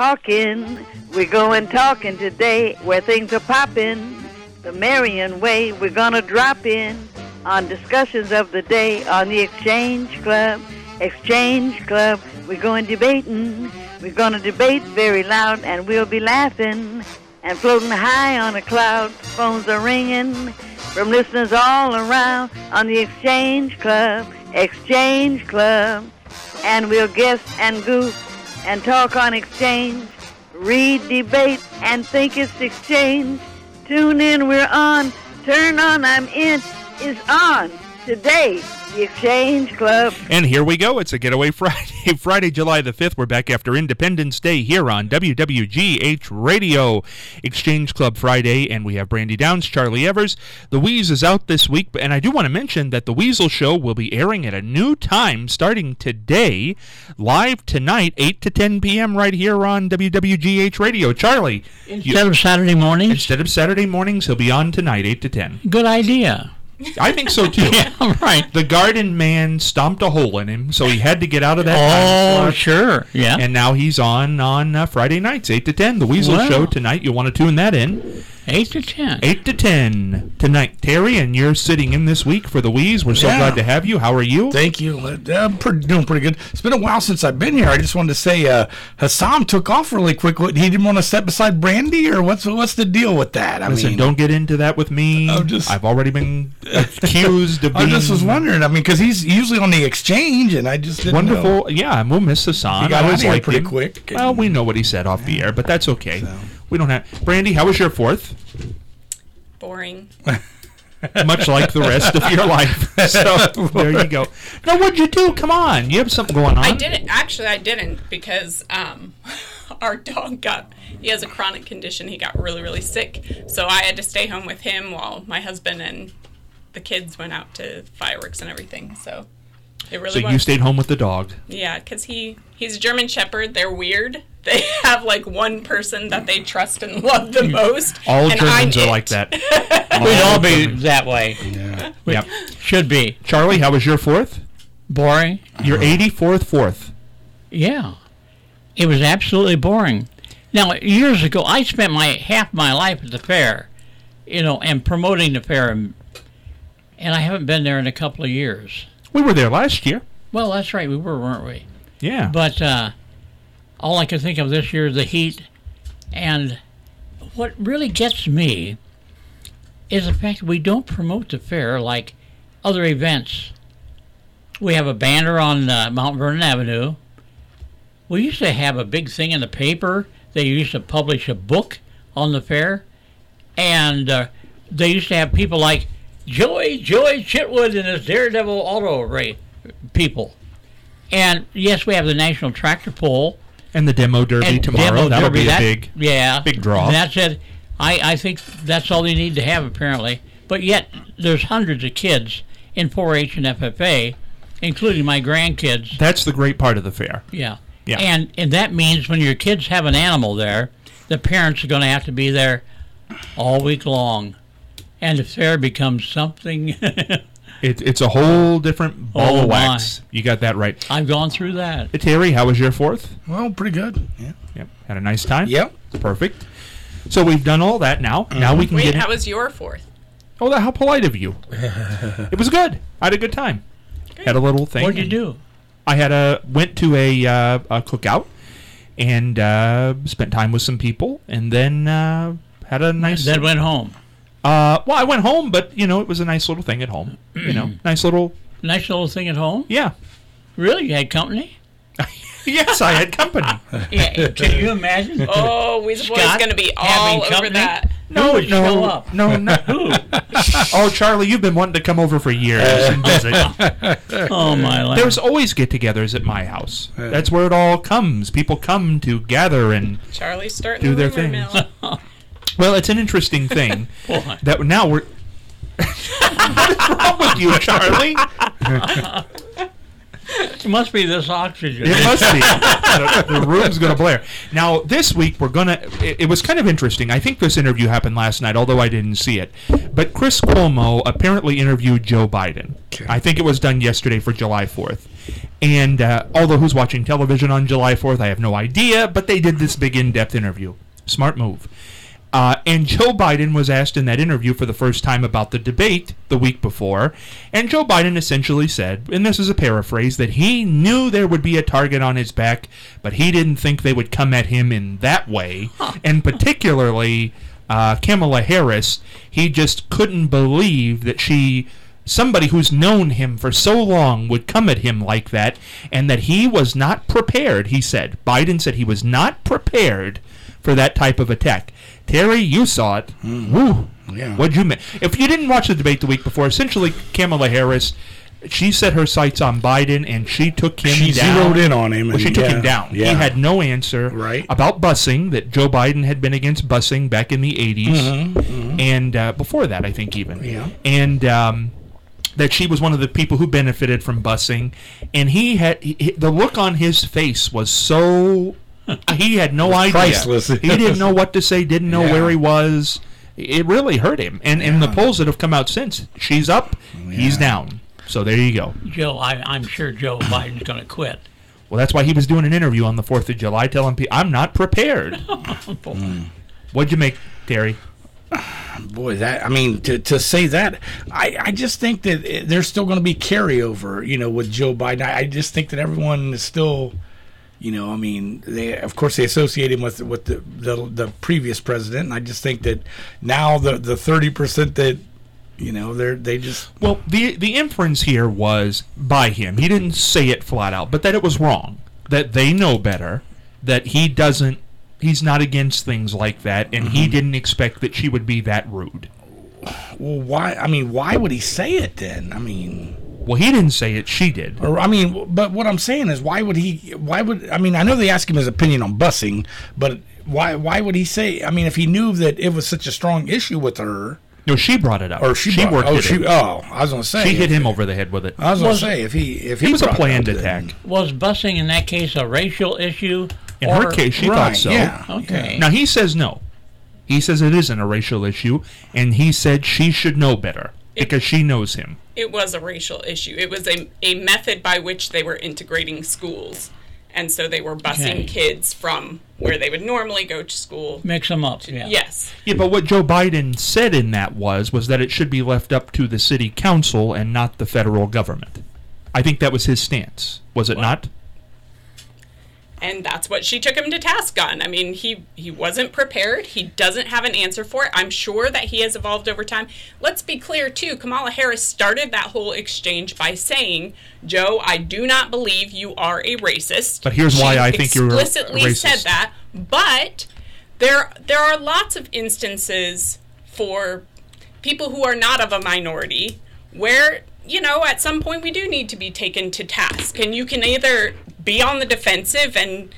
talking. We're going talking today where things are popping. The Marion way, we're going to drop in on discussions of the day on the Exchange Club. Exchange Club, we're going debating. We're going to debate very loud, and we'll be laughing and floating high on a cloud. Phones are ringing from listeners all around on the Exchange Club. Exchange Club. And we'll guess and goof and talk on exchange, read, debate, and think it's exchange. Tune in, we're on. Turn on, I'm in. Is on today. The Exchange Club. And here we go. It's a Getaway Friday. Friday, July the 5th. We're back after Independence Day here on WWGH Radio. Exchange Club Friday, and we have Brandy Downs, Charlie Evers. The Wheeze is out this week, and I do want to mention that the Weasel Show will be airing at a new time starting today, live tonight, 8 to 10 p.m. right here on WWGH Radio. Charlie. Instead of Saturday mornings? Instead of Saturday mornings, he'll be on tonight, 8 to 10. Good idea. I think so, too. Yeah, right. The garden man stomped a hole in him, so he had to get out of that time slot. Sure, yeah. And now he's on Friday nights, 8 to 10. The Weasel Show tonight. You'll want to tune that in. 8 to 10. 8 to 10 tonight. Terry, and you're sitting in this week for the Wheeze. We're so glad to have you. How are you? Thank you. I'm doing pretty good. It's been a while since I've been here. I just wanted to say Hassam took off really quick. He didn't want to sit beside Brandy, or what's the deal with that? Listen, don't get into that with me. I've already been accused of being... I just was wondering. I mean, because he's usually on the exchange, and I just didn't know. Yeah, and we'll miss Hassam. He got out of here pretty quick. Well, we know what he said off the air, but that's okay. So. We don't have... Brandy, how was your 4th? Boring. Much like the rest of your life. So there you go. Now, what'd you do? Come on. You have something going on. I didn't because our dog he has a chronic condition. He got really, really sick. So I had to stay home with him while my husband and the kids went out to fireworks and everything. So it really was. You stayed home with the dog. Yeah, because he's a German Shepherd. They're weird. They have like one person that they trust and love the most. All Germans are like that. We'd all be that way. Yeah. Yep. Should be. Charlie, how was your 4th? Boring. Your 84th 4th. Yeah. It was absolutely boring. Now, years ago, I spent half my life at the fair, and promoting the fair, and I haven't been there in a couple of years. We were there last year. Well, that's right. We were, weren't we? Yeah. But all I can think of this year is the heat. And what really gets me is the fact that we don't promote the fair like other events. We have a banner on Mount Vernon Avenue. We used to have a big thing in the paper. They used to publish a book on the fair. And they used to have people like Joey Chitwood and his Daredevil Auto Ray people. And yes, we have the National Tractor Pull. And the Demo Derby tomorrow. That'll be a big draw. And that's it. I think that's all they need to have, apparently. But yet, there's hundreds of kids in 4-H and FFA, including my grandkids. That's the great part of the fair. Yeah. And that means when your kids have an animal there, the parents are going to have to be there all week long. And the fair becomes something... It's a whole different ball of wax. You got that right. I've gone through that. Terry, how was your 4th? Well, pretty good. Yeah. Yep. Had a nice time? Yep. Perfect. So we've done all that now. Mm-hmm. Now we can get... how was your 4th? Oh, how polite of you. It was good. I had a good time. Good. Had a little thing. What did you do? I went to a cookout and spent time with some people, and then had a nice... Then went home. Well, I went home, but, it was a nice little thing at home. Nice little thing at home? Yeah. Really? You had company? Yes, I had company. Yeah, can you imagine? Oh, Weasel Boy's going to be all over that. No, show up. No. Who? Oh, Charlie, you've been wanting to come over for years and visit. Oh, my life. There's always get-togethers at my house. That's where it all comes. People come to gather and Charlie's starting do their thing. Well, it's an interesting thing that now we're... What is wrong with you, Charlie? It must be this oxygen. It must be. The room's going to blare. Now, this week, it was kind of interesting. I think this interview happened last night, although I didn't see it. But Chris Cuomo apparently interviewed Joe Biden. Okay. I think it was done yesterday for July 4th. And although who's watching television on July 4th, I have no idea, but they did this big in-depth interview. Smart move. And Joe Biden was asked in that interview for the first time about the debate the week before, and Joe Biden essentially said, and this is a paraphrase, that he knew there would be a target on his back, but he didn't think they would come at him in that way, and particularly Kamala Harris. He just couldn't believe that somebody who's known him for so long would come at him like that, and that he was not prepared, he said. Biden said he was not prepared for that type of attack. Terry, you saw it. Woo. Yeah. What'd you make? If you didn't watch the debate the week before, essentially Kamala Harris, she set her sights on Biden and she took him down. She zeroed in on him. Well, she took him down. Yeah. He had no answer about busing, that Joe Biden had been against busing back in the 80s. And before that, I think even. Yeah. And that she was one of the people who benefited from busing. And the look on his face was so... He had no idea. Priceless. He didn't know what to say, didn't know where he was. It really hurt him. And the polls that have come out since, she's up, he's down. So there you go. Joe, I'm sure Joe Biden's going to quit. Well, that's why he was doing an interview on the 4th of July telling people, I'm not prepared. What'd you make, Terry? Boy, to say that, I just think that there's still going to be carryover, with Joe Biden. I just think that everyone is still... they associate him with the previous president, and I just think that now the 30% that they just... Well, the inference here was by him. He didn't say it flat out, but that it was wrong. That they know better. That he's not against things like that, and he didn't expect that she would be that rude. Well, why would he say it then? Well, he didn't say it, she did. But what I'm saying is, I know they asked him his opinion on busing, but why would he say, if he knew that it was such a strong issue with her... No, she brought it up. Or she worked it. I was going to say... She hit him over the head with it. I was going to say, if he it was a planned attack. Was busing in that case a racial issue? In her case, she thought so. Yeah. Okay. Now, he says no. He says it isn't a racial issue, and he said she should know better because she knows him. It was a racial issue. It was a method by which they were integrating schools. And so they were busing kids from where they would normally go to school. Mix them up, yeah. Yes. Yeah, but what Joe Biden said in that was that it should be left up to the city council and not the federal government. I think that was his stance. Was it not? And that's what she took him to task on. He wasn't prepared. He doesn't have an answer for it. I'm sure that he has evolved over time. Let's be clear, too. Kamala Harris started that whole exchange by saying, Joe, I do not believe you are a racist. But here's why I think you're a racist. She explicitly said that. But there are lots of instances for people who are not of a minority where, at some point we do need to be taken to task. And you can either be on the defensive and,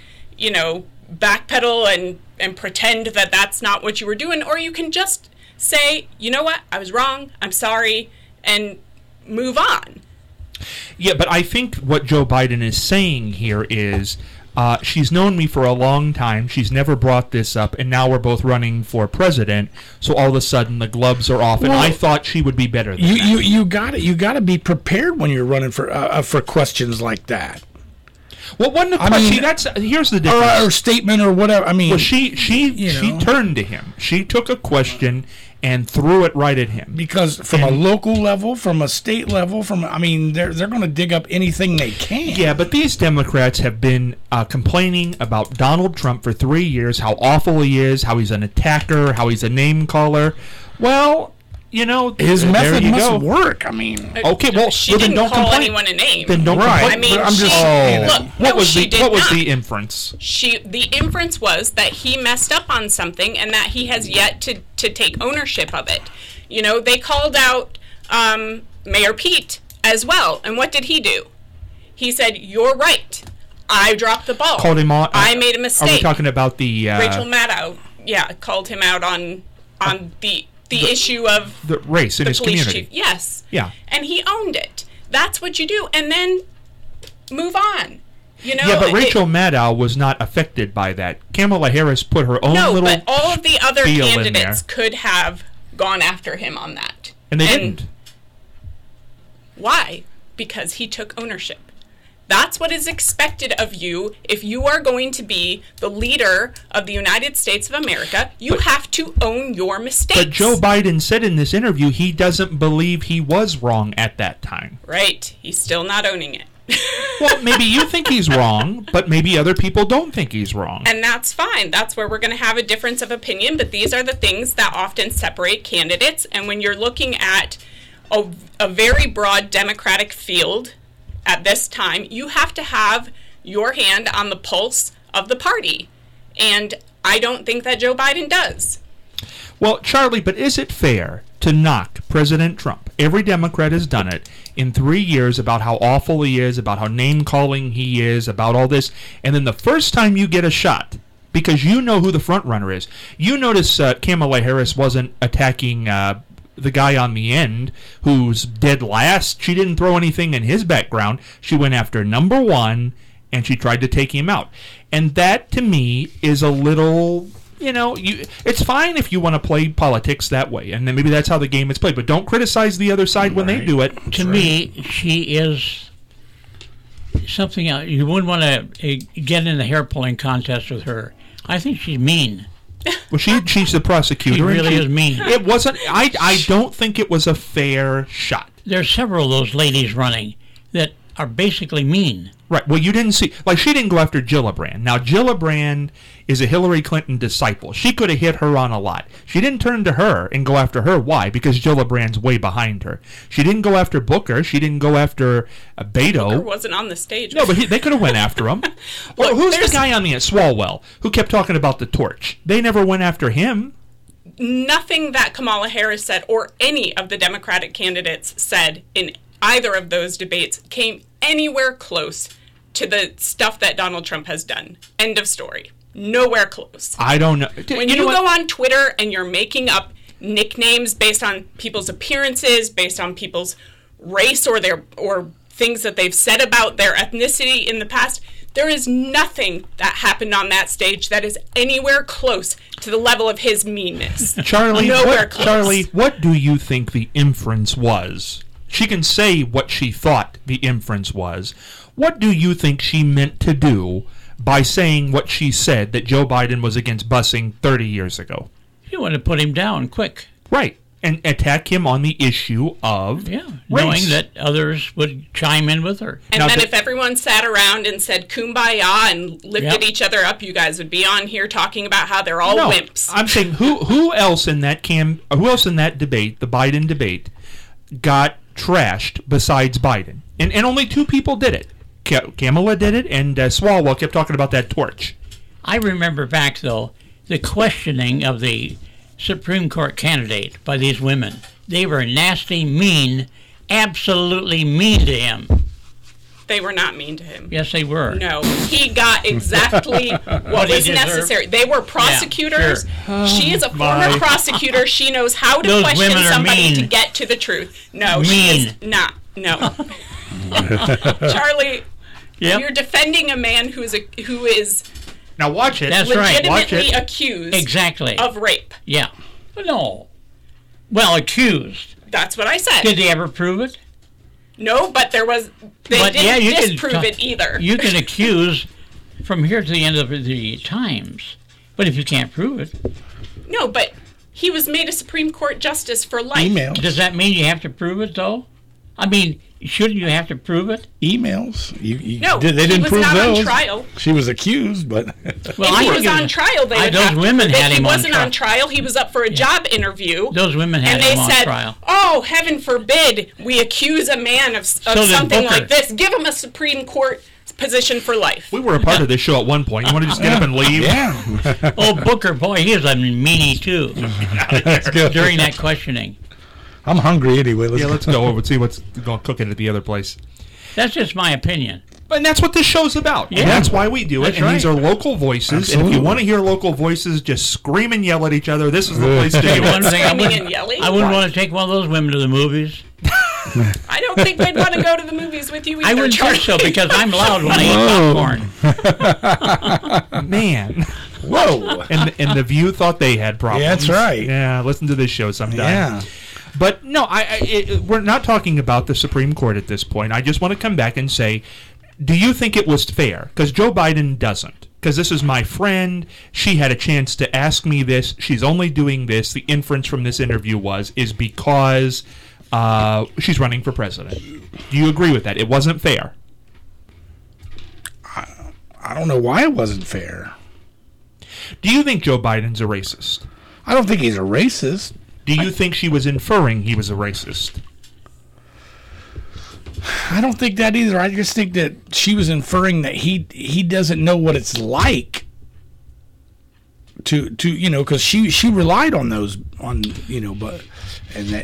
backpedal and pretend that that's not what you were doing, or you can just say, you know what, I was wrong, I'm sorry, and move on. Yeah, but I think what Joe Biden is saying here is, she's known me for a long time, she's never brought this up, and now we're both running for president, so all of a sudden the gloves are off, and I thought she would be better than that. You gotta be prepared when you're running for questions like that. Well, wasn't a question. Here's the difference. Or statement or whatever. Well, she turned to him. She took a question and threw it right at him. Because from a local level, from a state level, they're going to dig up anything they can. Yeah, but these Democrats have been complaining about Donald Trump for 3 years, how awful he is, how he's an attacker, how he's a name caller. Well, his method must work. Okay, well, she didn't don't call complain. anyone a name. Then don't complain. What was the inference? The inference was that he messed up on something and that he has yet to take ownership of it. They called out Mayor Pete as well, and what did he do? He said, "You're right. I dropped the ball. Called him on. I made a mistake." Are we talking about the Rachel Maddow? Yeah, called him out on the issue of the race in his police community. Chief. Yes. Yeah. And he owned it. That's what you do. And then move on. You know, yeah, but Rachel Maddow was not affected by that. Kamala Harris put her own little but all of the other spiel in candidates there. could have gone after him on that. And they didn't. Why? Because he took ownership. That's what is expected of you if you are going to be the leader of the United States of America. You have to own your mistakes. But Joe Biden said in this interview he doesn't believe he was wrong at that time. Right. He's still not owning it. Well, maybe you think he's wrong, but maybe other people don't think he's wrong. And that's fine. That's where we're going to have a difference of opinion, but these are the things that often separate candidates. And when you're looking at a very broad Democratic field at this time, you have to have your hand on the pulse of the party. And I don't think that Joe Biden does. Well, Charlie, but is it fair to knock President Trump? Every Democrat has done it in 3 years about how awful he is, about how name-calling he is, about all this. And then the first time you get a shot, because you know who the front runner is, you notice Kamala Harris wasn't attacking the guy on the end who's dead last. She didn't throw anything in his background. She went after number one, and she tried to take him out. And that, to me, is a little... You know, it's fine if you want to play politics that way, and then maybe that's how the game is played. But don't criticize the other side when they do it. To me, she is something else. You wouldn't want to get in the hair pulling contest with her. I think she's mean. Well, she's the prosecutor. She really is mean. It wasn't. I don't think it was a fair shot. There's several of those ladies running that are basically mean. Right. Well, you didn't see, like, she didn't go after Gillibrand. Now, Gillibrand is a Hillary Clinton disciple. She could have hit her on a lot. She didn't turn to her and go after her. Why? Because Gillibrand's way behind her. She didn't go after Booker. She didn't go after Beto. Booker wasn't on the stage. No, but they could have went after him. Well, who's the guy on the end? Swalwell, who kept talking about the torch. They never went after him. Nothing that Kamala Harris said or any of the Democratic candidates said in either of those debates came anywhere close to the stuff that Donald Trump has done. End of story. Nowhere close. I don't know. When you go on Twitter and you're making up nicknames based on people's appearances, based on people's race or things that they've said about their ethnicity in the past, there is nothing that happened on that stage that is anywhere close to the level of his meanness. Charlie, Close. Charlie, what do you think the inference was? She can say what she thought the inference was. What do you think she meant to do by saying what she said, that Joe Biden was against busing 30 years ago? She wanted to put him down quick. Right. And attack him on the issue of race. Knowing that others would chime in with her. And then if everyone sat around and said kumbaya and lifted each other up, you guys would be on here talking about how they're all wimps. I'm saying who else in that debate, the Biden debate, got trashed besides Biden? And only two people did it. Kamala did it, and Swalwell kept talking about that torch. I remember back, though, the questioning of the Supreme Court candidate by these women. They were nasty, mean, absolutely mean to him. They were not mean to him. Yes, they were. No, he got exactly what was necessary. They were prosecutors. Yeah, sure. She is a former prosecutor. She knows how to question somebody to get to the truth. No, she is not. No. Charlie, you're defending a man who is now watch it. That's right. Legitimately accused of rape. Yeah. No. Well, accused. That's what I said. Did they ever prove it? No, but they didn't disprove it either. You can accuse from here to the end of the times, but if you can't prove it. No, but he was made a Supreme Court justice for life. Emails. Does that mean you have to prove it, though? I mean, shouldn't you have to prove it? Emails. No, they didn't he was prove not those. on trial. She was accused, but... Well, if he was on trial, they would have women to. had If him he on wasn't trial. on trial, he was up for a job interview. Those women had him on trial. And they said, oh, heaven forbid we accuse a man of something like this. Give him a Supreme Court position for life. We were a part of this show at one point. You want to just get up and leave? Yeah. Oh, Booker, boy, he was a meanie, too, during that questioning. I'm hungry anyway. Let's go over and see what's going to cook it at the other place. That's just my opinion. And that's what this show's about. Yeah. And that's why we do it. That's and right. These are local voices. Absolutely. And if you want to hear local voices just scream and yell at each other, this is the place to do One it. thing Screaming and yelling? I wouldn't want to take one of those women to the movies. I don't think they'd want to go to the movies agrees with you I either, wouldn't Charlie. think so because I'm loud when I eat popcorn. Man. Whoa. And the View thought they had problems. Yeah, that's right. Yeah, listen to this show sometime. Yeah. But no, we're not talking about the Supreme Court at this point. I just want to come back and say, do you think it was fair? Because Joe Biden doesn't. Because this is my friend. She had a chance to ask me this. She's only doing this. The inference from this interview is because she's running for president. Do you agree with that? It wasn't fair. I don't know why it wasn't fair. Do you think Joe Biden's a racist? I don't think he's a racist. Do you think she was inferring he was a racist? I don't think that either. I just think that she was inferring that he doesn't know what it's like to because she relied on those but and that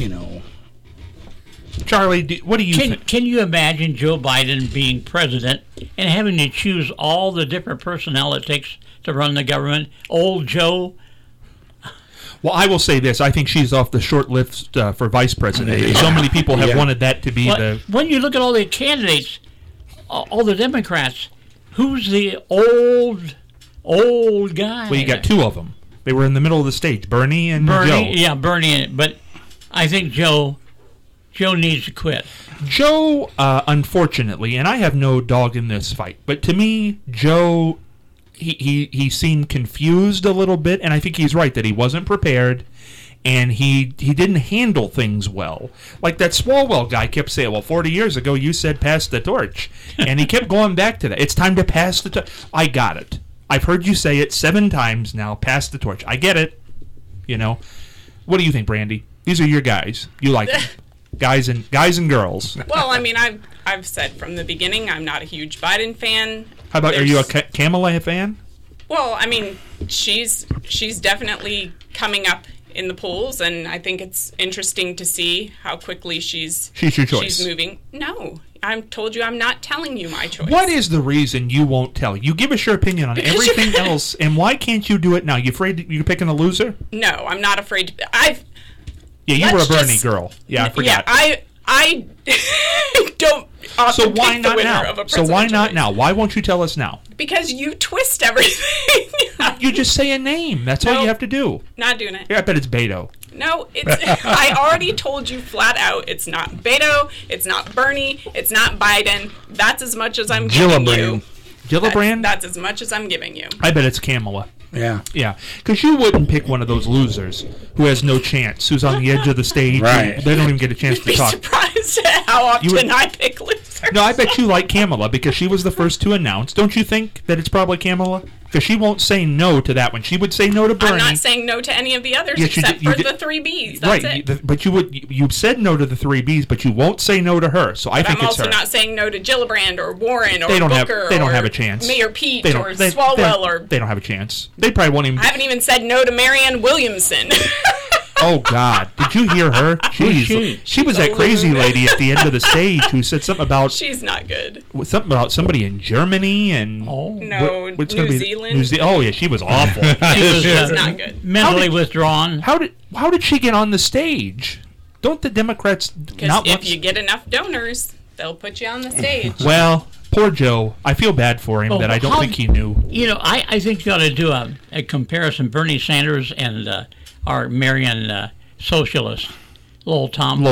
Charlie, what do you think? Can you imagine Joe Biden being president and having to choose all the different personnel it takes to run the government? Old Joe. Well, I will say this. I think she's off the short list for vice president. So many people have wanted that to be When you look at all the candidates, all the Democrats, who's the old guy? Well, you got two of them. They were in the middle of the stage, Bernie and Joe. Yeah, Bernie. But I think Joe needs to quit. Joe, unfortunately, and I have no dog in this fight, but to me, Joe, he seemed confused a little bit, and I think he's right that he wasn't prepared, and he didn't handle things well. Like that Swalwell guy kept saying, well, 40 years ago you said pass the torch, and he kept going back to that. It's time to pass the torch. I got it. I've heard you say it 7 times now, pass the torch. I get it. What do you think, Brandy? These are your guys. You like them. Guys and girls. Well, I mean, I've said from the beginning I'm not a huge Biden fan. How about, are you a Kamala fan? Well, I mean, she's definitely coming up in the polls, and I think it's interesting to see how quickly she's your choice. She's moving. No, I told you I'm not telling you my choice. What is the reason you won't tell? You give us your opinion on everything else, and why can't you do it now? You afraid you're picking a loser? No, I'm not afraid. Yeah, you were a Bernie girl. Yeah, I forgot. Yeah, I don't often so why pick the not winner now? of a So why not race. now? Why won't you tell us now? Because you twist everything. You just say a name. That's all you have to do. Not doing it. Yeah, I bet it's Beto. No, I already told you flat out. It's not Beto. It's not Bernie. It's not Biden. That's as much as I'm giving you. Gillibrand? That's as much as I'm giving you. I bet it's Kamala. Yeah. Yeah. Because you wouldn't pick one of those losers who has no chance, who's on the edge of the stage. Right. They don't even get a chance to You'd be talk. surprised at how often I pick losers. No, I bet you like Kamala because she was the first to announce. Don't you think that it's probably Kamala? Because she won't say no to that one. She would say no to Bernie. I'm not saying no to any of the others except for the 3 Bs. That's it. But you've said no to the 3 Bs, but you won't say no to her. So I think I'm it's her. also not saying no to Gillibrand or Warren or They don't Booker have a chance. Mayor Pete or Swalwell or they don't have a chance. They probably won't even. I haven't even said no to Marianne Williamson. Oh God! Did you hear her? Jeez, she was that crazy lady at the end of the stage who said something about she's not good. Something about somebody in Germany and No, what's New gonna be Zealand. Oh yeah, she was awful. She's not good. Mentally withdrawn. How did she get on the stage? Don't the Democrats Because not? if you get enough donors, they'll put you on the stage. Well, poor Joe. I feel bad for him that I don't think he knew. I think you ought to do a comparison: Bernie Sanders and our Marion socialist, Lowell Tom.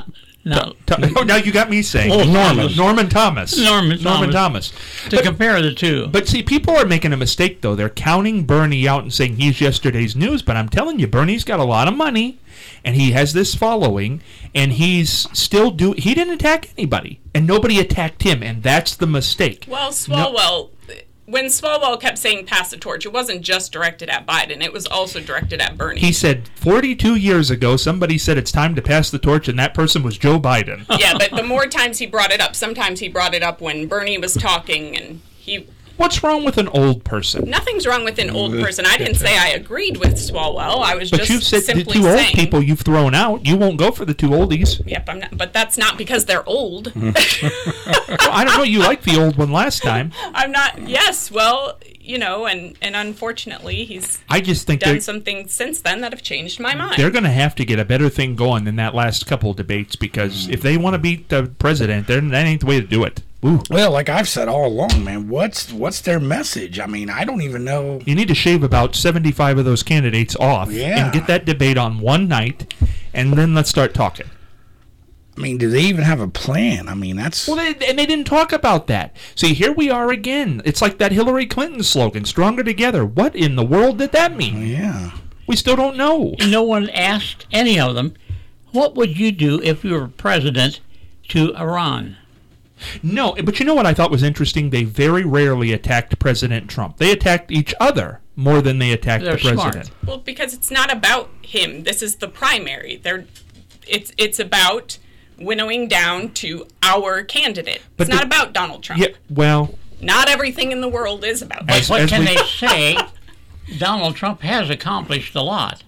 Now you got me saying Norman Thomas. Norman Thomas. To compare the two. But see, people are making a mistake, though. They're counting Bernie out and saying he's yesterday's news. But I'm telling you, Bernie's got a lot of money, and he has this following, and he didn't attack anybody, and nobody attacked him, and that's the mistake. Well, Swalwell... When Swalwell kept saying pass the torch, it wasn't just directed at Biden. It was also directed at Bernie. He said 42 years ago, somebody said it's time to pass the torch, and that person was Joe Biden. Yeah, but the more times he brought it up, sometimes he brought it up when Bernie was talking, and What's wrong with an old person? Nothing's wrong with an old person. I didn't say I agreed with Swalwell. I was But just you've said the simply two old saying. people you've thrown out. You won't go for the two oldies. Yep, I'm not. But that's not because they're old. Well, I don't know. You liked the old one last time. I'm not. Yes, well, you know, and unfortunately, he's I just think done some things since then that have changed my mind. they're going to have to get a better thing going than that last couple of debates, because if they want to beat the president, that ain't the way to do it. Ooh. Well, like I've said all along, man, what's their message? I mean, I don't even know. You need to shave about 75 of those candidates off and get that debate on one night, and then let's start talking. I mean, do they even have a plan? I mean, that's... Well, they didn't talk about that. See, here we are again. It's like that Hillary Clinton slogan, stronger together. What in the world did that mean? Yeah. We still don't know. No one asked any of them, what would you do if you were president to Iran? No, but you know what I thought was interesting? They very rarely attacked President Trump. They attacked each other more than they attacked They're the president. smart. Well, because it's not about him. This is the primary. It's about winnowing down to our candidate. But it's not about Donald Trump. Yeah, well, Not everything in the world is about him. As- What can we- they say? Donald Trump has accomplished a lot.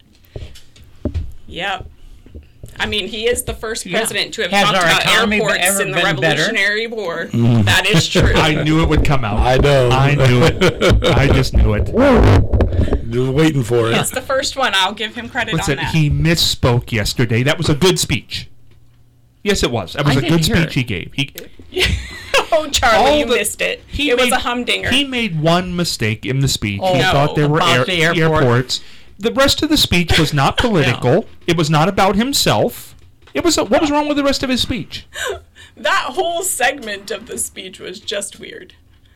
Yep. I mean, he is the first Yeah. president to have Has talked our about economy airports ever in the been better? Revolutionary War. That is true. I knew it would come out. I know. I knew it. I just knew it. Just waiting for it. It's the first one. I'll give him credit What's on it? that. He misspoke yesterday. That was a good speech. Yes, it was. That was I a good didn't hear speech it. he gave. Oh, Charlie, All you the- missed it. he It was made- a humdinger. He made one mistake in the speech. Oh, He No, thought there were about the airport. airports. The rest of the speech was not political. It was not about himself. It was. What was wrong with the rest of his speech? That whole segment of the speech was just weird.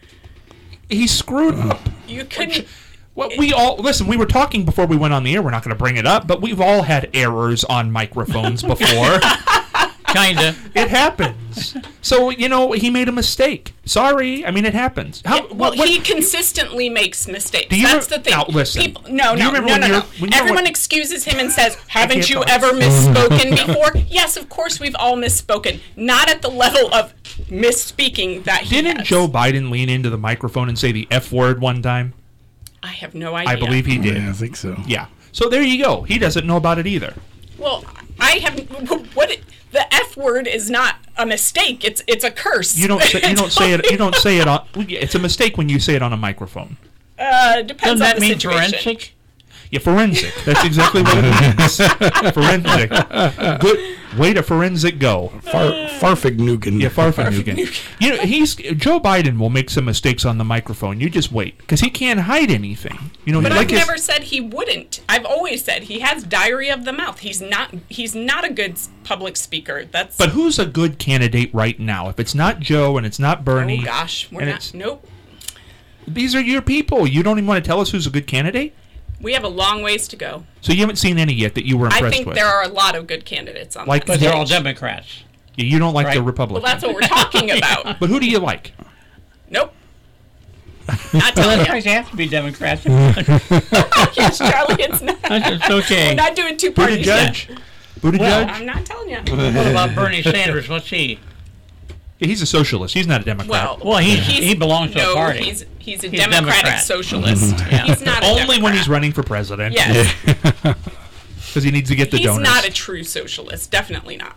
He screwed up. You couldn't. Well, we all listen. We were talking before we went on the air. We're not going to bring it up, but we've all had errors on microphones before. Kinda. It happens. So he made a mistake. Sorry. I mean, it happens. He consistently makes mistakes. Do you That's the thing. now, listen. People, Do you remember when you're- Everyone excuses him and says, "Haven't can't you talk. ever misspoken before?" Yes, of course we've all misspoken. Not at the level of misspeaking that he Didn't has. Joe Biden lean into the microphone and say the F word one time? I have no idea. I believe he did. Yeah, I think so. Yeah. So there you go. He doesn't know about it either. Well, I have. The F word is not a mistake. It's a curse. You don't say it. You don't say it on. It's a mistake when you say it on a microphone. Depends Doesn't on that the mean situation. forensic? Yeah, forensic. That's exactly what it means. Forensic. Good way to forensic go. Farfignugan. Yeah, Farfignugan. Joe Biden will make some mistakes on the microphone. You just wait, because he can't hide anything. But like I've never said he wouldn't. I've always said he has diarrhea of the mouth. He's not a good public speaker. That's. But who's a good candidate right now? If it's not Joe and it's not Bernie, oh gosh, we're and not. it's- Nope. These are your people. You don't even want to tell us who's a good candidate? We have a long ways to go. So you haven't seen any yet that you were impressed I think with? there are a lot of good candidates on Like- that But they're all stage. Democrats. Yeah, you don't like the Right. Republicans. Well, that's what we're talking about. But who do you like? Nope. Not Well, telling you. they have to be Democrats. Yes, Charlie, it's not. It's okay. We're not doing two parties yet. Buttigieg? Buttigieg? Well, I'm not telling you. What about Bernie Sanders? What's he? Yeah, he's a socialist. He's not a Democrat. Well, he belongs to a party. He's a He's Democratic Democrat. socialist. Yeah. He's not a Only Democrat. when he's running for president. Yes. Because he needs to get the He's donors. not a true socialist. Definitely not.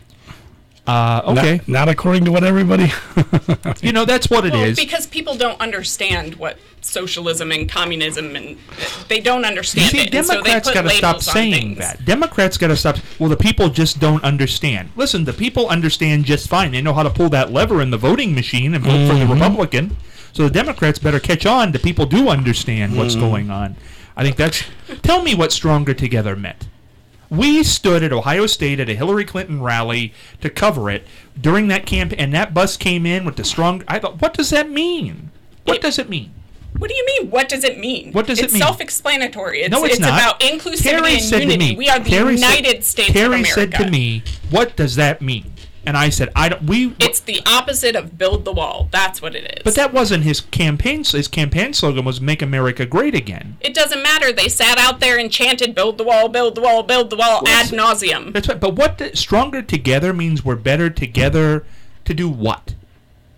Okay. Not according to what everybody. That's what it Well, is. because people don't understand what socialism and communism and they don't You understand see, it. and so they Democrats put got to stop labels on saying things. that. Democrats got to stop. Well, the people just don't understand. Listen, the people understand just fine. They know how to pull that lever in the voting machine and vote for the Republican. So the Democrats better catch on. The people do understand what's going on. I think that's. Tell me what Stronger Together meant. We stood at Ohio State at a Hillary Clinton rally to cover it during that camp, and that bus came in with the strong. I thought, what does that mean? What does it mean? What do you mean? What does it mean? What does it it's mean? self-explanatory. No, it's not. about inclusivity Terry and said unity. to me, We are the Terry United States Terry of America. said to me, "What does that mean?" And I said, "I don't." It's the opposite of build the wall. That's what it is. But that wasn't his campaign. His campaign slogan was "Make America Great Again." It doesn't matter. They sat out there and chanted "Build the wall, build the wall, build the wall" ad nauseum. That's right. But Stronger Together means we're better together to do what?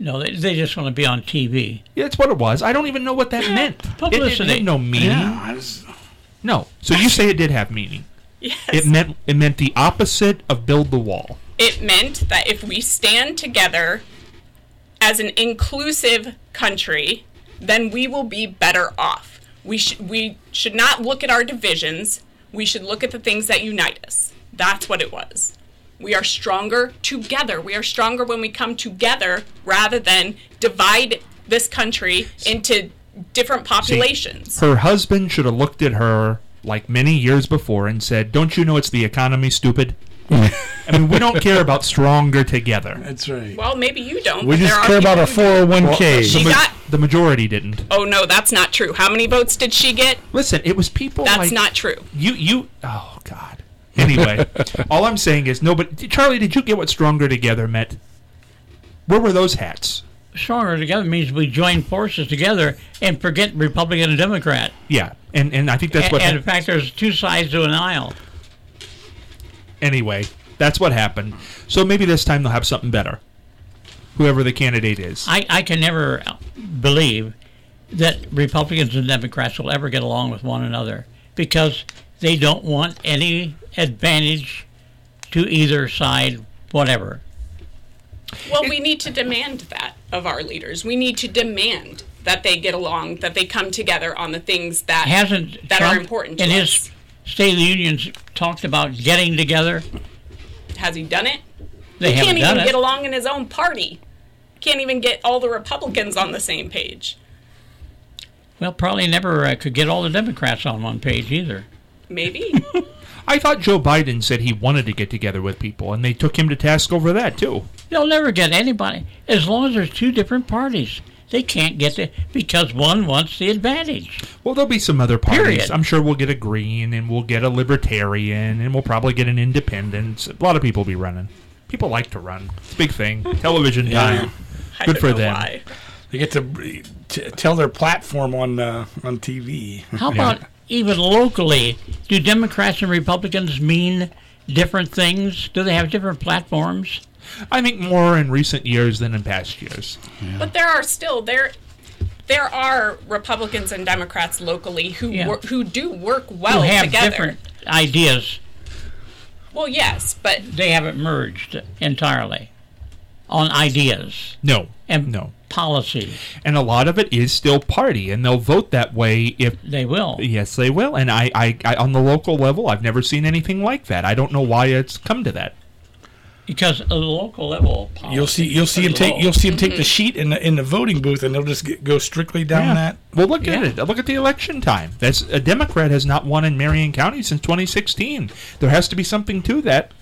No, they just want to be on TV. Yeah, that's what it was. I don't even know what that meant. Publicity. It had no meaning. Yeah, No. So you say it did have meaning. Yes. It meant the opposite of build the wall. It meant that if we stand together as an inclusive country, then we will be better off. We should not look at our divisions. We should look at the things that unite us. That's what it was. We are stronger together. We are stronger when we come together rather than divide this country into different populations. See, her husband should have looked at her like many years before and said, "Don't you know it's the economy, stupid?" I mean, we don't care about stronger together. That's right. Well, maybe you don't. We but just there are care about our people 401k. She got. The majority didn't. Oh no, that's not true. How many votes did she get? Listen, it was people That's like... not true. You... Oh, God. Anyway, all I'm saying is, nobody... Charlie, did you get what stronger together meant? Where were those hats? Stronger together means we join forces together and forget Republican and Democrat. Yeah, and I think that's what... And in fact, there's two sides to an aisle. Anyway, that's what happened. So maybe this time they'll have something better. Whoever the candidate is. I can never believe that Republicans and Democrats will ever get along with one another because they don't want any advantage to either side, whatever. Well, we need to demand that of our leaders. We need to demand that they get along, that they come together on the things that Hasn't that Trump are important to in us. his State of the Union talked about getting together? Has he done it? They He haven't can't done even it. get along in his own party. Can't even get all the Republicans on the same page. Well, probably never could get all the Democrats on one page either. Maybe. I thought Joe Biden said he wanted to get together with people, and they took him to task over that, too. They'll never get anybody. As long as there's two different parties, they can't get it because one wants the advantage. Well, there'll be some other parties. Period. I'm sure we'll get a Green, and we'll get a Libertarian, and we'll probably get an Independent. A lot of people will be running. People like to run. It's a big thing. Television time. I Good don't for know them. why. They get to tell their platform on TV. How about even locally? Do Democrats and Republicans mean different things? Do they have different platforms? I think more in recent years than in past years. But there are still there are Republicans and Democrats locally who Yeah. who do work well Who have together. different ideas. Well, yes, but They haven't merged entirely on ideas No. and No. policies. And a lot of it is still party, and they'll vote that way if... They will. Yes, they will. And I on the local level, I've never seen anything like that. I don't know why it's come to that. Because at the local level, You'll see him take the sheet in the voting booth, and they'll just go strictly down that. Well, look at Yeah. it. Look at the election time. That's a Democrat has not won in Marion County since 2016. There has to be something to that.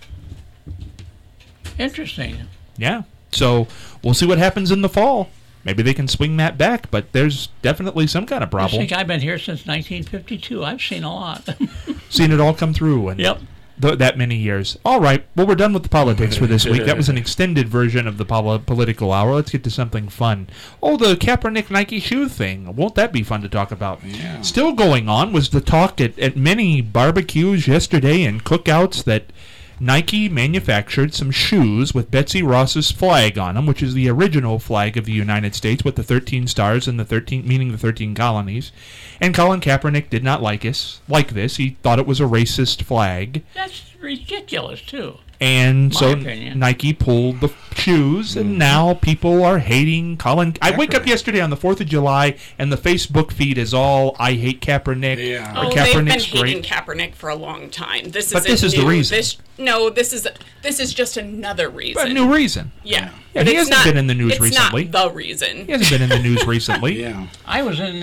Interesting. Yeah. So we'll see what happens in the fall. Maybe they can swing that back, but there's definitely some kind of I problem. think I've been here since 1952. I've seen a lot. Seen it all come through and Yep. that many years. All right. Well, we're done with the politics for this week. That was an extended version of the political hour. Let's get to something fun. Oh, the Kaepernick Nike shoe thing. Won't that be fun to talk about? Yeah. Still going on was the talk at many barbecues yesterday and cookouts that Nike manufactured some shoes with Betsy Ross's flag on them, which is the original flag of the United States with the 13 stars and the 13, meaning the 13 colonies. And Colin Kaepernick did not like this. He thought it was a racist flag. That's ridiculous, too. And My so opinion. Nike pulled the shoes, and now people are hating Colin. I wake up yesterday on the 4th of July, and the Facebook feed is all, I hate Kaepernick, Yeah. or oh, they've been Kaepernick's hating great. Kaepernick for a long time. This But isn't this is the new. reason. This is just another reason. But a new reason. Yeah. Yeah, But he it's hasn't not- been in the news it's recently. Not the reason. He hasn't been in the news recently. Yeah. I was in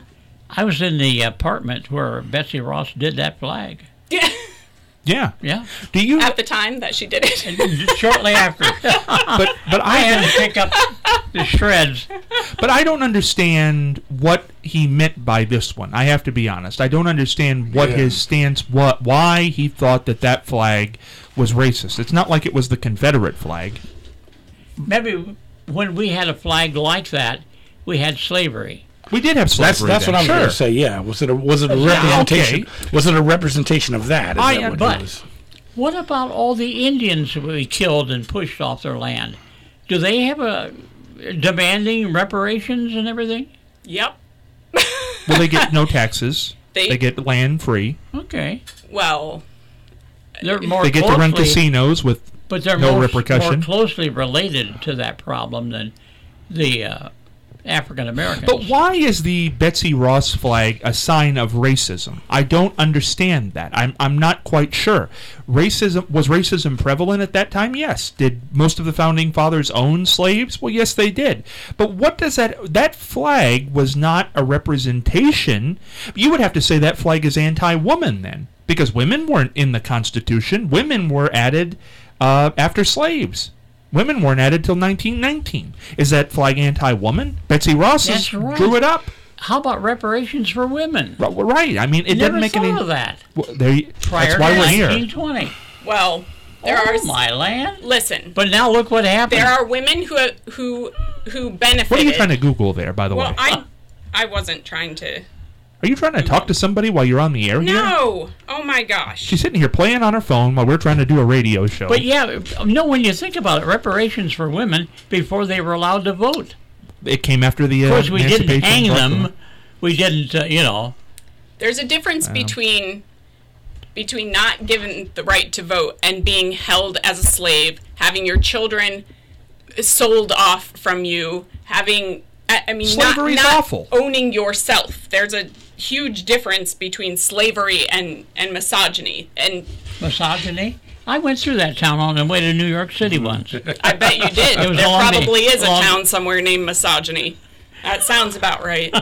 the apartment where Betsy Ross did that flag. Yeah. Yeah. Yeah. Do you? At the time that she did it. Shortly after. But I had to pick up the shreds. But I don't understand what he meant by this one. I have to be honest. I don't understand what his stance, why he thought that flag was racist. It's not like it was the Confederate flag. Maybe when we had a flag like that, we had slavery. We did have slavery. That's what then. I was going Sure. to say. Yeah. Was it a Yeah, representation? okay. Was it a representation of that? Is I that am- what but- it was? What about all the Indians we killed and pushed off their land? Do they have demanding reparations and everything? Yep. Well, they get no taxes. They get land free. Okay. Well, They're more They get to run casinos with but they're no more repercussion. closely related to that problem than the African Americans. But why is the Betsy Ross flag a sign of racism? I don't understand that. I'm not quite sure. Was racism prevalent at that time? Yes. Did most of the founding fathers own slaves? Well, yes, they did. But what does that flag was not a representation. You would have to say that flag is anti-woman then, because women weren't in the Constitution. Women were added after slaves. Women weren't added till 1919. Is that flag anti-woman? Betsy Ross drew it up. How about reparations for women? Right. I mean, it doesn't make any. Never thought of that. Well, Prior that's why to we're here. 1920. well, there are. My land. Listen, But now look what happened. there are women who benefited. What are you trying to Google there, by the Well, way? I wasn't trying to. Are you trying to talk to somebody while you're on the air here? No. Oh my gosh. She's sitting here playing on her phone while we're trying to do a radio show. But yeah, no, when you think about it, reparations for women before they were allowed to vote. It came after the Of course, we didn't hang Emancipation them. Proclamation. We didn't, There's a difference between not given the right to vote and being held as a slave, having your children sold off from you, having Slavery's not awful. owning yourself. There's a huge difference between slavery and misogyny. And misogyny. I went through that town on the way to New York City once. I bet you did. It was There along probably is a along- town somewhere named Misogyny. That sounds about right.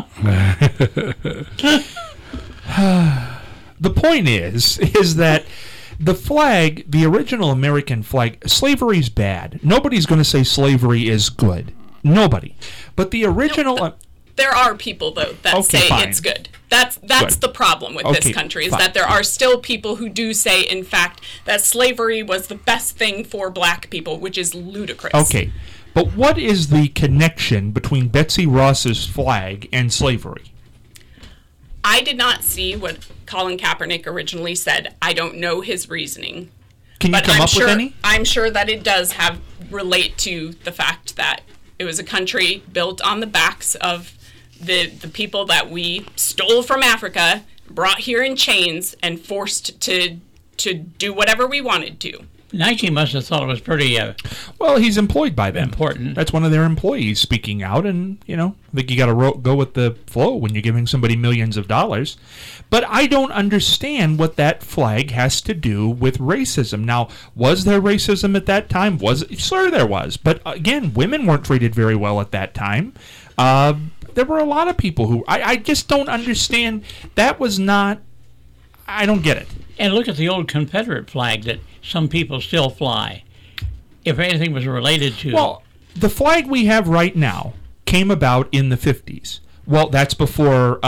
The point is that the flag, the original American flag, slavery's bad. Nobody's going to say slavery is good. Nobody. But the original... There are people, though, that Okay, say fine. it's good. That's Good. the problem with Okay, this country, is fine. that there are still people who do say, in fact, that slavery was the best thing for black people, which is ludicrous. Okay. But what is the connection between Betsy Ross's flag and slavery? I did not see what Colin Kaepernick originally said. I don't know his reasoning. Can you But come I'm up sure, with any? I'm sure that it does relate to the fact that it was a country built on the backs of the people that we stole from Africa, brought here in chains, and forced to do whatever we wanted to. Nike must have thought it was pretty Well, he's employed by them. important. That's one of their employees speaking out, and, I think you got to go with the flow when you're giving somebody millions of dollars. But I don't understand what that flag has to do with racism. Now, was there racism at that time? Sure, there was. But, again, women weren't treated very well at that time. There were a lot of people who... I just don't understand. That was not... I don't get it. And look at the old Confederate flag that some people still fly. If anything was related to... Well, the flag we have right now came about in the 50s. Well, that's before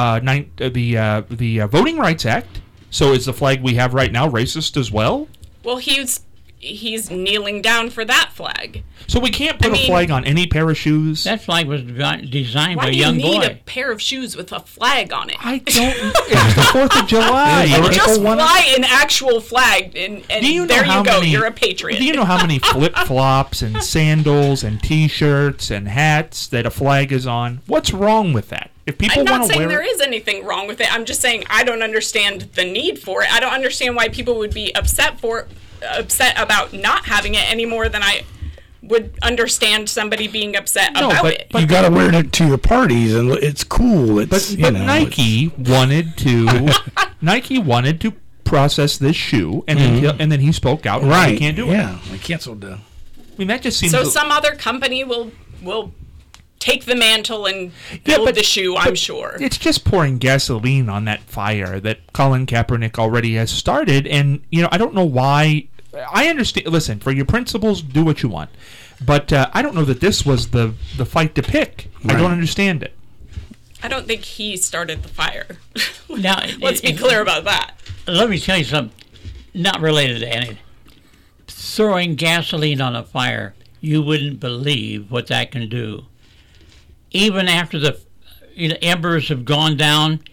the Voting Rights Act. So is the flag we have right now racist as well? Well, he's kneeling down for that flag. So we can't put a flag on any pair of shoes? that flag was designed by Why a do you young need boy. a pair of shoes with a flag on it? I don't... It's the 4th of July. Yeah, People Just wanna- fly an actual flag, and Do you know there how you go. many- You're a patriot. Do you know how many flip-flops and sandals and T-shirts and hats that a flag is on? What's wrong with that? If people I'm not want to saying wear there is anything wrong with it. I'm just saying I don't understand the need for it. I don't understand why people would be upset about not having it any more than I would understand somebody being upset about it. You got to wear it to your parties, and it's cool. It's But Nike wanted to process this shoe, and then he spoke out. And right? he can't do it. Yeah, they canceled the. I mean, that just seems. So some other company will take the mantle and build the shoe, I'm sure. It's just pouring gasoline on that fire that Colin Kaepernick already has started, and I don't know why. I understand. Listen, for your principles, do what you want, but I don't know that this was the fight to pick. Right. I don't understand it. I don't think he started the fire. Now, Let's be clear about that. Let me tell you something, not related to anything. Throwing gasoline on a fire, you wouldn't believe what that can do. Even after the embers have gone down,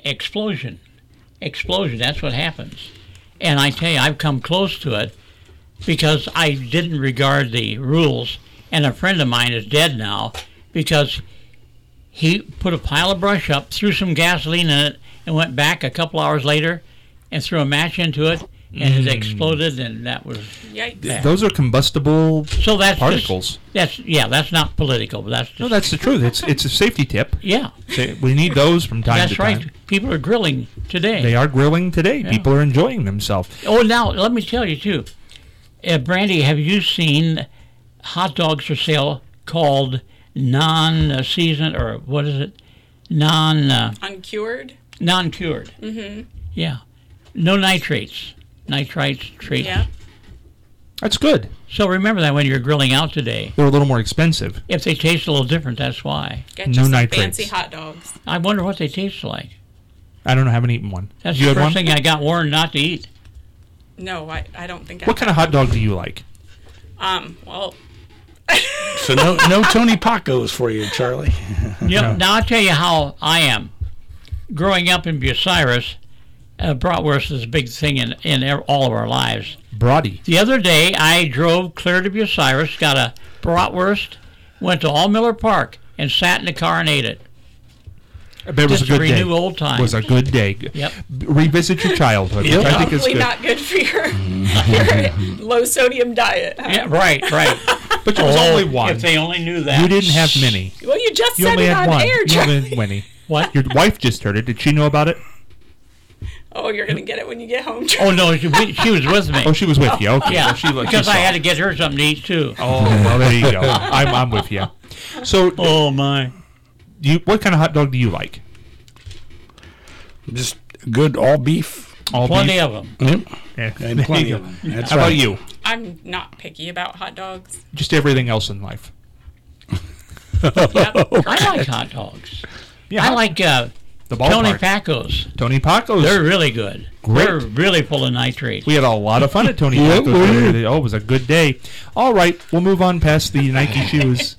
explosion, that's what happens. And I tell you, I've come close to it, because I didn't regard the rules. And a friend of mine is dead now because he put a pile of brush up, threw some gasoline in it, and went back a couple hours later and threw a match into it, and it exploded, and that was Yikes. bad. Those are combustible So that's particles. that's not political, but that's just, No, that's the truth. It's a safety tip. yeah, We need those from time that's to time. right. People are grilling today. They are grilling today. Yeah. People are enjoying themselves. Oh, now let me tell you too, Brandy, have you seen hot dogs for sale called non-seasoned, or what is it? Uncured. Non-cured. Mm-hmm. Yeah. No nitrates. Nitrites, traits. Yeah. That's good. So remember that when you're grilling out today. They're a little more expensive. If they taste a little different, that's why. Get No you some nitrates. fancy hot dogs. I wonder what they taste like. I don't know. I haven't eaten one. That's You the had first one? thing I got warned not to eat. No, I don't think I What kind of hot dog do you like? Well, So no Tony Pacos for you, Charlie. Yep. Now I'll tell you how I am. Growing up in Bucyrus, bratwurst is a big thing in all of our lives. Brody. The other day, I drove clear to Bucyrus, got a bratwurst, went to All Miller Park, and sat in the car and ate it. I bet it was Just a to good day. renew old times. It was a good day. Yep. Revisit your childhood, which I think is probably good. not good for your low sodium diet. Huh? Yeah, right. But it was only one. If they only knew that. You didn't have many. Well, you just You said only it had on one. air, You Charlie. only had many. What? Your wife just heard it. Did she know about it? Oh, you're gonna get it when you get home. Oh, no, she was with me. Oh, she was with you. Okay. Yeah, Well, she because saw I had it. to get her something to eat, too. Oh, well, there you go. I'm with you. So, Oh, my. what kind of hot dog do you like? Just good all beef. All Plenty beef? of them. Yep. Yeah. And plenty of them. That's How right. about you? I'm not picky about hot dogs. Just everything else in life. Yep. I like hot dogs. Yeah. I like the Tony ballpark. Pacos. Tony Pacos. They're really good. Great. They're really full of nitrates. We had a lot of fun at Tony Yep, Pacos. we did. Oh, it was a good day. All right, we'll move on past the Nike shoes.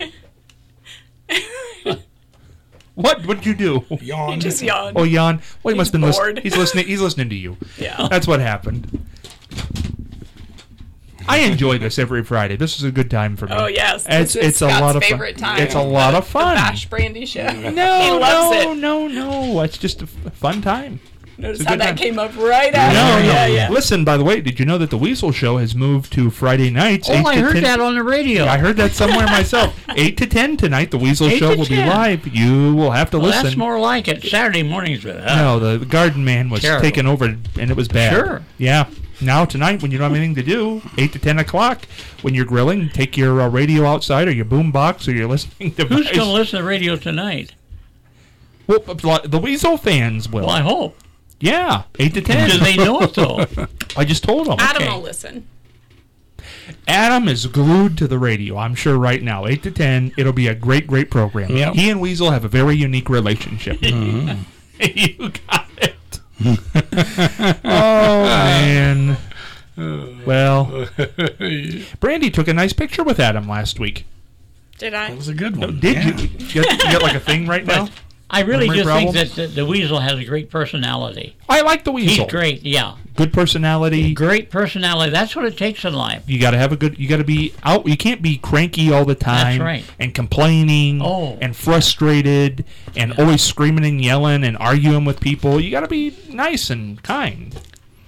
What? What'd you do? Yawn. Just yawn. Oh, Jan. Well, he must have been bored. listening. He's listening. He's listening to you. Yeah. That's what happened. I enjoy this every Friday. This is a good time for me. Oh yes, It's this is it's a Scott's lot of fun. favorite time. It's a lot of fun. The Bash Brandy show. No, he loves no, it. no. It's just a fun time. Notice It's a how good that time. came up right after. No. Yeah. Listen, by the way, did you know that the Weasel Show has moved to Friday nights? Oh, 8 I to heard 10 that on the radio. I heard that somewhere myself. 8 to 10 tonight. The Weasel 8 Show to will be 10. live. You will have to Well, listen. that's more like it. Saturday mornings with us. No, the Garden Man was Terrible. taken over, and it was bad. Sure. Yeah. Now tonight, when you don't have anything to do, 8 to 10 o'clock, when you're grilling, take your radio outside or your boom box or your listening device. Who's going to listen to the radio tonight? Well, the Weasel fans will. Well, I hope. Yeah, 8 to 10. Do they know it, though? I just told them. Adam Okay. will listen. Adam is glued to the radio, I'm sure, right now. 8 to 10, it'll be a great, great program. Yep. He and Weasel have a very unique relationship. Mm-hmm. You got it. Oh, man. Well, Brandy took a nice picture with Adam last week. Did I? That was a good one. Did Yeah. you? You got like a thing right now? I really Memory just think problems? that the Weasel has a great personality. I like the Weasel. He's great, yeah. Good personality. Great personality. That's what it takes in life. You got to have a good. You got to be out. You can't be cranky all the time. That's right. And complaining. Oh. And frustrated. And always screaming and yelling and arguing with people. You got to be nice and kind.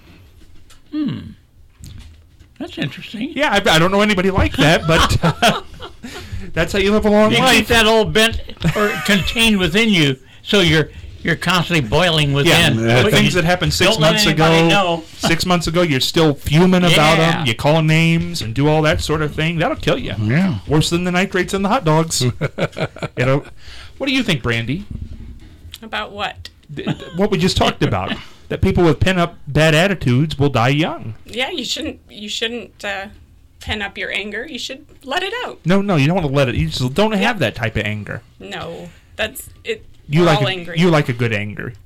That's interesting. Yeah, I don't know anybody like that, but that's how you live a long You keep life. that old bent or contained within you, so you're constantly boiling within. Yeah, But things you that happened 6 don't let months anybody ago. know. 6 months ago, you're still fuming about Yeah. them. You call names and do all that sort of thing. That'll kill you. Yeah. Worse than the nitrates in the hot dogs. What do you think, Brandy? About what? What we just talked about. That people with pent-up bad attitudes will die young. Yeah, you shouldn't pen up your anger. You should let it out. No, you don't want to let it. You just don't have that type of anger. No, that's it. You We're like all angry. you like a good anger.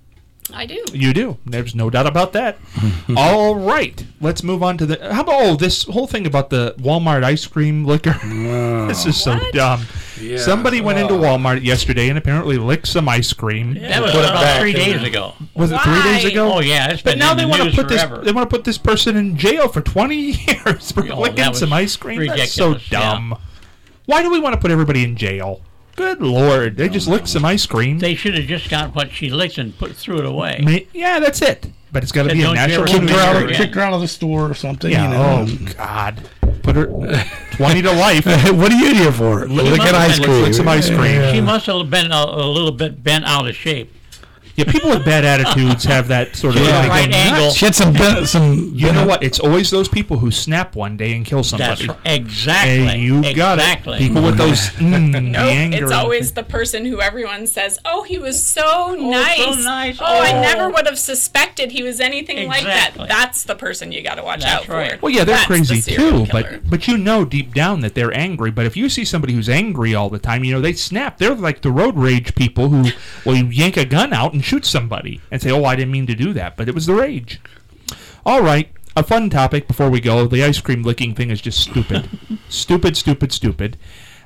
I do. You do. There's no doubt about that. All right. Let's move on to the... How about this whole thing about the Walmart ice cream liquor? This is so dumb. Yeah. Somebody went into Walmart yesterday and apparently licked some ice cream. That was Put it about back 3 in days there. ago. Was it 3 days Why? ago? Oh yeah, it's But been now in they the want to news put forever. this. They want to put this person in jail for 20 years for Oh, licking that some was ice cream. That's so ridiculous, yeah. dumb. Why do we want to put everybody in jail? Good Lord, they just licked some ice cream. They should have just got what she licked and threw it away. Yeah, that's it. But it's got to Then be a don't you natural. ever Kicked Kicked her, her out, again. kicked her out of the store or something. Yeah. You know. Oh God. Put her 20 to life. What are you here for? Look at ice cream. Lick some ice cream. She must have been a little bit bent out of shape. Yeah, people with bad attitudes have that sort of. Yeah. they go Right nuts. angle. She had some. You know what? It's always those people who snap one day and kill somebody. That's exactly. Hey, you got exactly. it. People with those the Nope, anger. it's always the person who everyone says, "Oh, he was so nice. so nice. Oh, I Oh." never would have suspected he was anything like Exactly. that." That's the person you got to watch That's out right. for. Well, yeah, they're That's crazy the serial too, killer. but you know deep down that they're angry. But if you see somebody who's angry all the time, you know they snap. They're like the road rage people who will yank a gun out and shoot somebody and say, "Oh, I didn't mean to do that, but it was the rage." All right, a fun topic before we go. The ice cream licking thing is just stupid, stupid.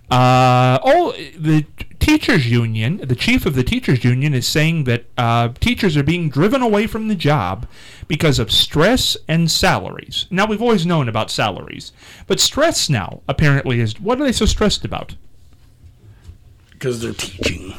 The teachers union, the chief of the teachers union, is saying that teachers are being driven away from the job because of stress and salaries. Now, we've always known about salaries, but stress now apparently is. What are they so stressed about? Because they're teaching.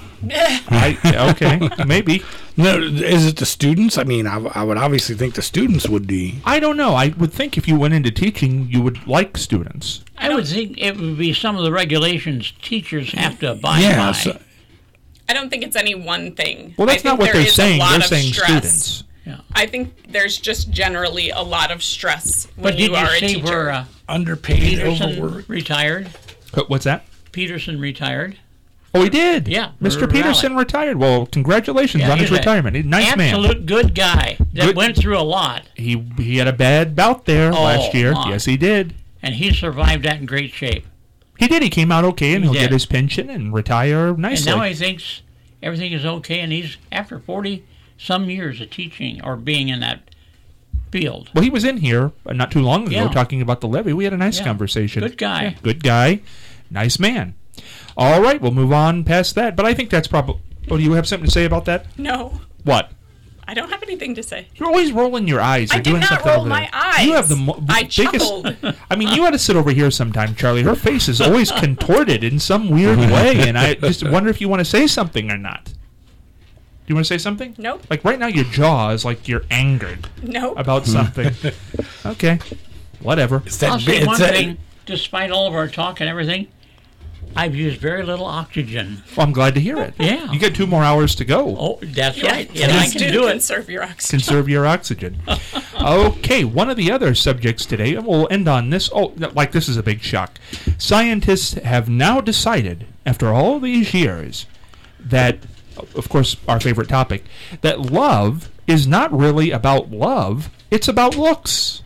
Okay, maybe. No, is it the students? I mean, I would obviously think the students would be. I don't know. I would think if you went into teaching, you would like students. I would think it would be some of the regulations teachers have to abide Yeah. by. So, I don't think it's any one thing. Well, that's I not think what there they're is a saying. lot They're of saying stress. students. Yeah. I think there's just generally a lot of stress when But did you you are a see teacher. where underpaid, Peterson overworked. retired? What's that? Peterson retired. Oh, he did. Yeah, Mr. Raleigh. Peterson retired. Well, congratulations on his he's a retirement. He's a nice man. Absolute good guy that Good- went through a lot, He had a bad bout there Oh, last year. my. Yes, he did. and he survived that in great shape. He did. He came out okay, and He he'll get did. his pension and retire nicely. And now he thinks everything is okay, and he's after 40-some years of teaching or being in that field. Well, he was in here not too long ago Yeah. talking about the levy. We had a nice Yeah. conversation. Good guy. Yeah, good guy. Nice man. All right, we'll move on past that. But I think that's probably... Oh, do you have something to say about that? No, What? I don't have anything to say. You're always rolling your eyes. I You're did doing not something roll over my there. eyes. You have the I biggest... chuckled. I mean, you ought to sit over here sometime, Charlie. Her face is always contorted in some weird way, and I just wonder if you want to say something or not. Do you want to say something? Nope. Like right now, your jaw is like you're angered Nope. about something. Okay. Whatever. It's that I'll say it's one that- thing, despite all of our talk and everything, I've used very little oxygen. Well, I'm glad to hear it. Yeah. You got 2 more hours to go. Oh, that's Yeah, right. And I can do it. Conserve your oxygen. Conserve your oxygen. Okay, one of the other subjects today, and we'll end on this. Oh, like this is a big shock. Scientists have now decided, after all these years, that, of course, our favorite topic, that love is not really about love, it's about looks.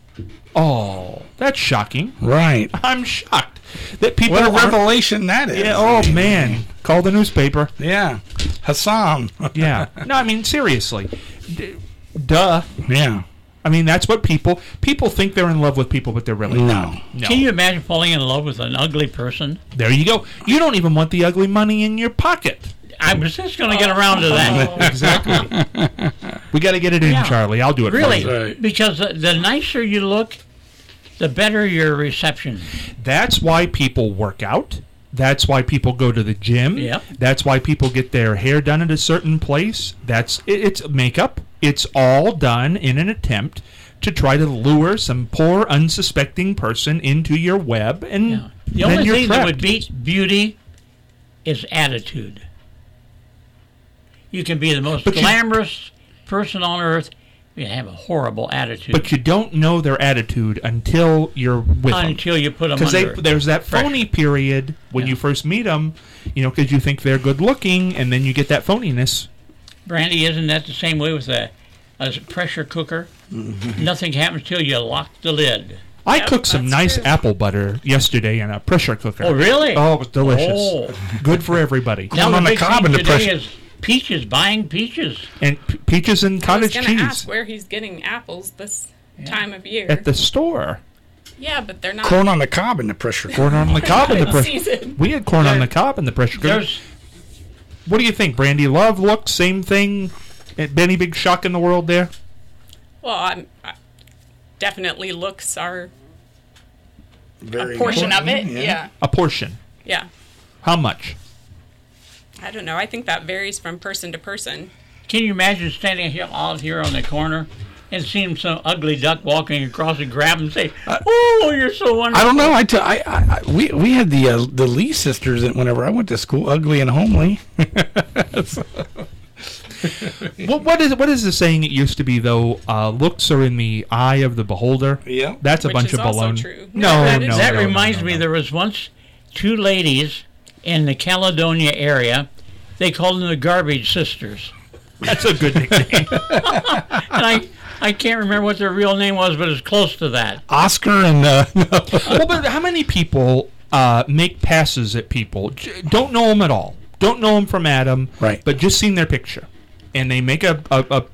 Oh, that's shocking. Right. I'm shocked that people What a aren't- revelation that is. Yeah, oh, man. Call the newspaper. Yeah. Hassan. Yeah. No, I mean, seriously. Duh. Yeah. I mean, that's what people think they're in love with people, but they're really not. No. No. Can you imagine falling in love with an ugly person? There you go. You don't even want the ugly money in your pocket. I was just going to get around to that. Exactly. We got to get it in, Yeah. Charlie. I'll do it Really, for you. Right. because the nicer you look, the better your reception. That's why people work out. That's why people go to the gym. Yep. That's why people get their hair done at a certain place. It's makeup. It's all done in an attempt to try to lure some poor, unsuspecting person into your web, and Yeah. The then only you're thing trapped. that would beat beauty is attitude. You can be the most But you- glamorous person on earth. You have a horrible attitude But you don't know their attitude until you're with them. until you put them Because under. there's that phony period when Yeah. you first meet them, because you think they're good looking, and then you get that phoniness. Brandy, isn't that the same way with a pressure cooker? Mm-hmm. Nothing happens till you lock the lid. I Yep, cooked some that's nice true. apple butter yesterday in a pressure cooker. Oh, really? Oh, it was delicious. Oh. Good for everybody. Now on the the big cob thing and the today pressure. peaches, buying peaches. And peaches and cottage I was going to cheese. ask where he's getting apples this time of year. At the store. Yeah, but they're not. Corn on the cob in the pressure cooker. Corn on the cob in the pressure. Season. We had corn on the cob in the pressure cooker. What do you think, Brandy? Love, look, same thing? Any big shock in the world there? Well, definitely looks are Very a portion of it. important, Yeah. A portion. Yeah. How much? I don't know. I think that varies from person to person. Can you imagine standing out here on the corner and seeing some ugly duck walking across and grab and say, "Oh, you're so wonderful"? I don't know. We had the Lee sisters whenever I went to school, ugly and homely. What is the saying it used to be, though? Looks are in the eye of the beholder. Yeah. That's a Which bunch is of also baloney. true. No, That no, reminds no, me, no. there was once two ladies in the Caledonia area. They called them the Garbage Sisters. That's a good nickname. And I can't remember what their real name was, but it's close to that. Oscar and Well, but how many people make passes at people? Don't know them at all. Don't know them from Adam. Right. But just seen their picture, and they make a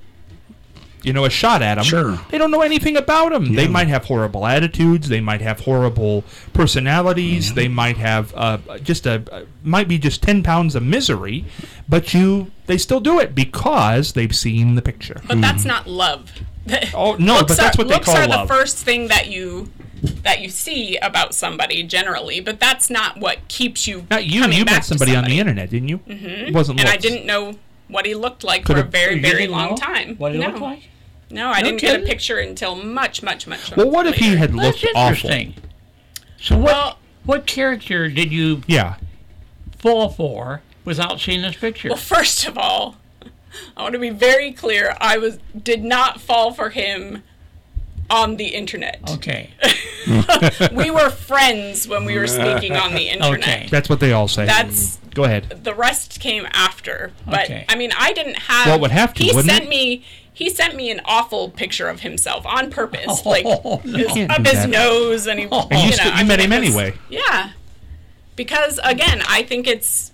shot at them. Sure. They don't know anything about them. Yeah. They might have horrible attitudes. They might have horrible personalities. Mm-hmm. They might have might be just 10 pounds of misery. But they still do it because they've seen the picture. But that's not love. Oh no! Looks But that's what they looks call are love. the first thing that you see about somebody generally, but that's not what keeps you. Not you. coming You back met to somebody on the internet, didn't you? Mm-hmm. It wasn't. And I looks. didn't know what he looked like Could've- for a very, You very didn't long know time. what he no. looked like? No, I No didn't get a kidding? picture until much, much, much. Well, what if he later. had That's looked awful? interesting. So what character did you Yeah. fall for without seeing this picture? Well, first of all, I want to be very clear. I did not fall for him on the internet. Okay. We were friends when we were speaking on the internet. Okay. That's what they all say. That's Go ahead. the rest came after. But Okay. I mean, I didn't have. Well, it would have to, He wouldn't sent it? me. He sent me an awful picture of himself on purpose, like can't up do his that. nose, and he. And you met him anyway. Yeah, because again, I think it's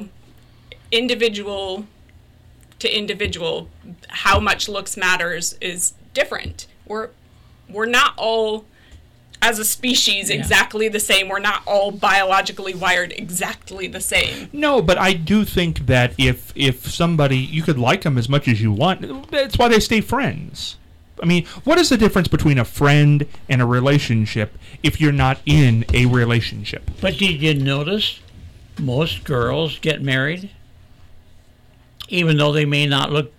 individual to individual. How much looks matters is different. We're not all, as a species, exactly the same. We're not all biologically wired exactly the same. No, but I do think that if somebody, you could like them as much as you want. That's why they stay friends. I mean, what is the difference between a friend and a relationship if you're not in a relationship? But did you notice most girls get married, even though they may not look,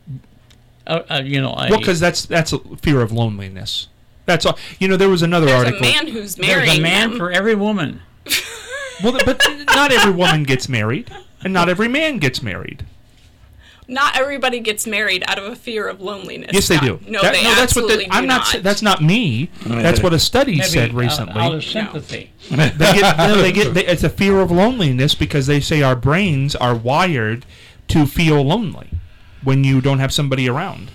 Well, because that's a fear of loneliness. That's all. There was another There's article. a man who's marrying there's a man them. for every woman. Well, but not every woman gets married, and not every man gets married. Not everybody gets married out of a fear of loneliness. Yes, they do. No, they absolutely do I'm not. That's not me. That's what a study Maybe said recently. out of sympathy. It's a fear of loneliness because they say our brains are wired to feel lonely when you don't have somebody around.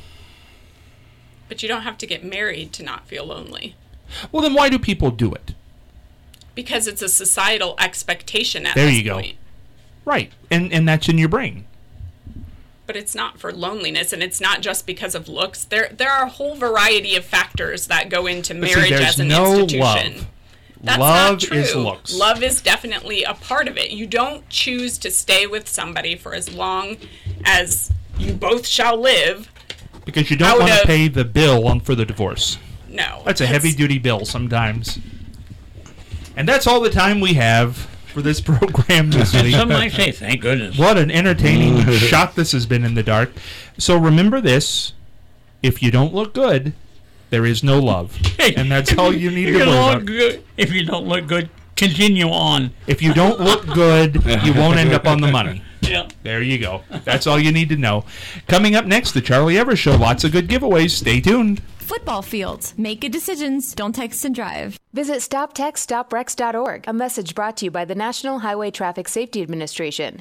But you don't have to get married to not feel lonely. Well, then why do people do it? Because it's a societal expectation at There this you go. point. Right, and that's in your brain. But it's not for loneliness, and it's not just because of looks. There are a whole variety of factors that go into But see, marriage there's as an no institution. love. That's Love not true. is looks. Love is definitely a part of it. You don't choose to stay with somebody for as long as you both shall live. Because you don't Out want to of- pay the bill for the divorce. No. That's a heavy-duty bill sometimes. And that's all the time we have for this program this week. Some might say, thank goodness. What an entertaining shot this has been in the dark. So remember this. If you don't look good, there is no love. And that's all you need to worry about. If you don't look good, continue on. If you don't look good, you won't end up on the money. Yeah. There you go. That's all you need to know. Coming up next, the Charlie Evers Show. Lots of good giveaways. Stay tuned. Football fields. Make good decisions. Don't text and drive. Visit StopTextStopWrecks.org. A message brought to you by the National Highway Traffic Safety Administration.